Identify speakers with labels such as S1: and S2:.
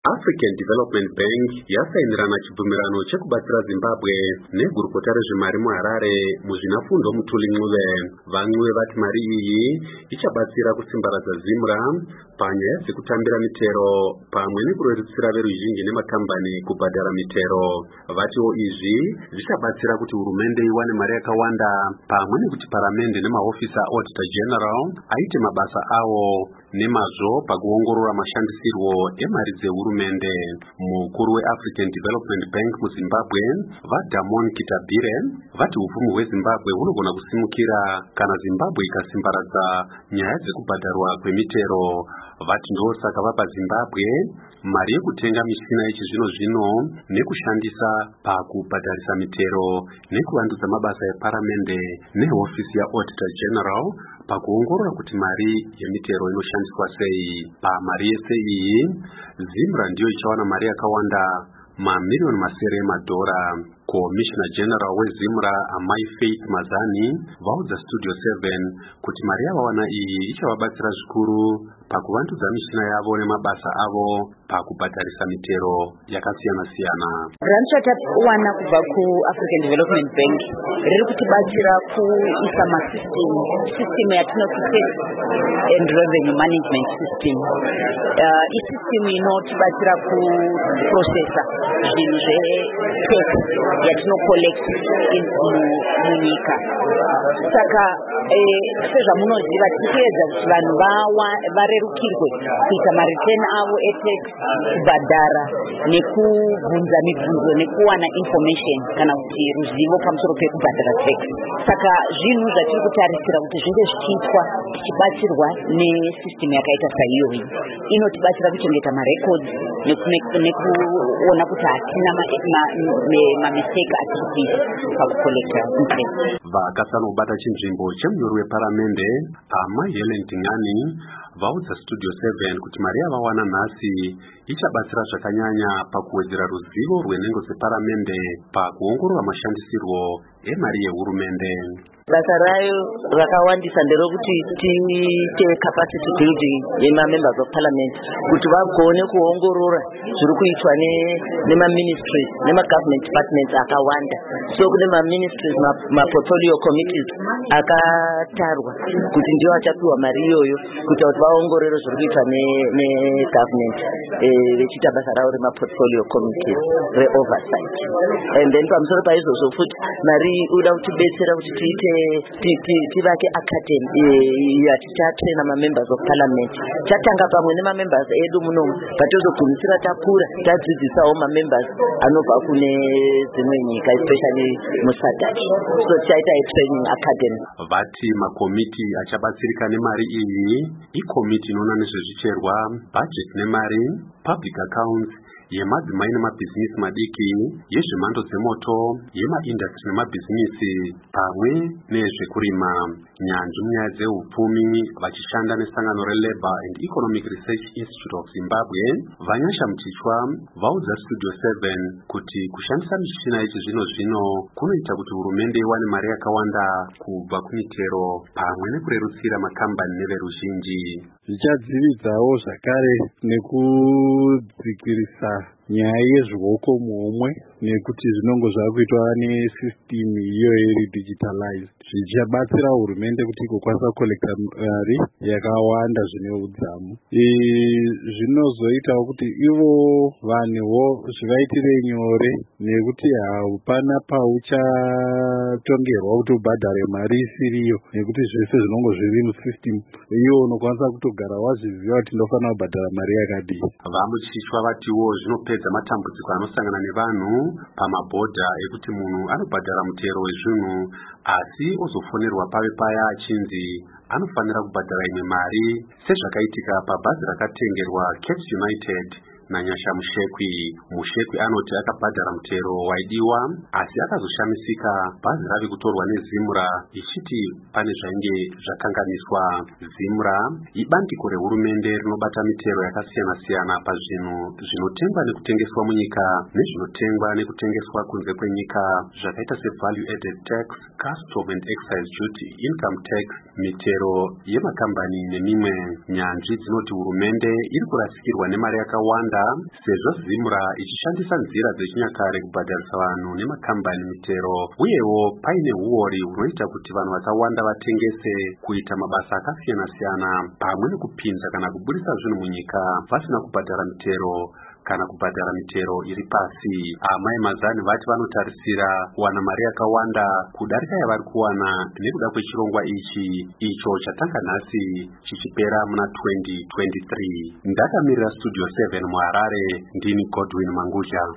S1: African Development Bank yasainirana chibvumirano chekubatsira Zimbabwe negurukota rezvemari muHarare muzvinafundo muTulin'uve. Vamwe vati mari iyi ichabatsira kusimbaradza Zimra panyaya dzekutambira mitero pamwe nekurerutsira veruzhinji nemakambani kubhadhara mitero. Vatiwo izvi zvichabatsira kuti hurumende iwane mari yakawanda pamwe nekuti paramende nemahofisa Auditor General aite mabasa awo nemazvo pakuongorora mashandisirwo emari dzehurumende. Mukuru weAfrican Development Bank muZimbabwe vaDamon Kitabire vati upfumi hweZimbabwe hunogona kusimukira kana Zimbabwe ikasimbaradza nyaya dzekubhadharwa kwemitero. Vati ndosaka vapa Zimbabwe mari yekutenga mishina yechizvino-zvino nekushandisa pakubhadharisa mitero nekuvandudza mabasa eparamende nehofisi yaAuditor General pakuongorora kuti mari yemitero inoshandiswa sei. Pamari yese iyi Zimra ndiyo ichawana mari yakawanda mamiliyoni masere emadhora. Commissioner General weZimra Amai Faith Mazani vaudza Studio 7 kuti mari yavawana iyi ichavabatsira zvikuru pakuvandudza mishina yavo nemabasa avo pakubhadharisa mitero yakasiyana-siyana.
S2: Grant ratawana kubva kuAfrican Development Bank riri kutibatsira kuisa system yatinoti tax and revenue management system. Isystem inotibatsira kuprocessa zvinhu zvetax yatinocollect munyika. Saka sezvamunoziva tirikuedza kuti vanhu varerukirwe kuita mareturn avo etax, kubhadhara nekubvunza mibvunzo nekuwana information kana kuti ruzivo pamusoro pekubhadhara tax. Saka zvinhu zvatiri kutarisira kuti zvinge zvichiitwa tichibatsirwa nesystem yakaita saiyoyi. Inotibatsira kuchengeta marecords nekuona kuti hatina mamistake atiri kuita pakukolekta tax.
S1: Vakasanobata chinzvimbo chemunyori weparamende Amai Helen Dingani vaudza Studio 7 kuti mari yavawana nhasi ichabatsira zvakanyanya pakuwedzera ruzivo rwenhengo dzeparamende pakuongorora mashandisirwo emari yehurumende.
S3: Basa rayo rakawandisa nderokuti tiite capacity building yema-members of parliament kuti vagone kuongorora zviri kuitwa nema-ministries nema-government departments akawanda. So kune ma-ministries ma-portfolio committees akatarwa kuti ndiwo achapiwa mari iyoyo kuita kuti vaongorore zviri kuitwa ne-government vechiita basa ravo rema-portfolio committees re-oversight. And then pamusoro paizvozvo futi mari uda kutibetsera kuti tivake academy yatichatraina ma-members of parliament. Chatanga pamwe nema-members edu munomu patozogumisira takura tadzidzisawo ma-members anobva kune dzimwe nyika especially muSADC. So tichaita training academy.
S1: Vati makomiti achabatsirika nemari iyi ikomiti inoona nezvezvicherwa, budget nemari, public accounts, yemadzimai nemabhizinisi madiki, yezvemhando dzemoto, yemaindastri nemabhizinisi pamwe nezvekurima. Nyanzvi munyaya dzehupfumi vachishanda nesangano reLabour and Economic Research Institute of Zimbabwe Vanyasha Mtichwa vaudza Studio 7 kuti kushandisa mishina yechizvino-zvino kunoita kuti hurumende iwane mari yakawanda kubva kumitero pamwe nekurerutsira makambani neveruzhinji.
S4: Zvichadzividzawo zvakare nekudzikwirisa nyaya yezvioko muhomwe nekuti zvinongo zvakuitwa nesystem iyo iri digitalized. Zvichabatsira hurumende kuti igokwanisa kukolekta mari yakawanda zvine udzamu. Zvinozoitawo kuti ivo vanhuwo zvivaitire nyore nekuti hapana pauchatongerwa kuti ubhadhare mari isiriyo nekuti zvese zvinongo zviri musystem. Iwo unokwanisa kutogara wazviziva kuti ndofanira kubhadhara mari yakadii.
S1: Vamuchichwa vatiwo zvinopedza matambudziko anosangana nevanhu pamabhodha ekuti munhu anobhadhara mutero wezvinhu asi ozofonerwa pave paya achinzi anofanira kubhadhara imwe mari sezvakaitika pabhazi rakatengerwa Cape United naNyasha Mushekwi anoti akabhadhara mutero waidiwa asi akazoshamisika bhazi rave kutorwa neZimra ichiti pane zvainge zvakanganiswa. Zimra ibandiko rehurumende rinobata mitero yakasiyana-siyana pazvinhu zvinotengwa nekutengeswa munyika nezvinotengwa nekutengeswa kunze kwenyika zvakaita sevalue added tax, custom and excise duty, income tax, mitero yemakambani nemimwe. Nyanzvi dzinoti hurumende iri kurasikirwa nemari yakawanda kunyika sezvo Zimura ichishandisa nzira dzechinyakare kubhadharisa vanhu nemakambani mitero, uyewo paine huori hunoita kuti vanhu vakawanda vatengese kuita mabasa akasiyana-siyana pamwe nekupinza kana kubudisa zvinhu munyika vasina kubhadhara mitero kana kubhadhara mitero iri pasi. Amai Mazani vati vanotarisira kuwana mari yakawanda kudarika yavari kuwana nekuda kwechirongwa ichi icho chatanga nhasi chichipera muna 2023. Ndakamirira Studio 7 muHarare, ndini Godwin Mangudya.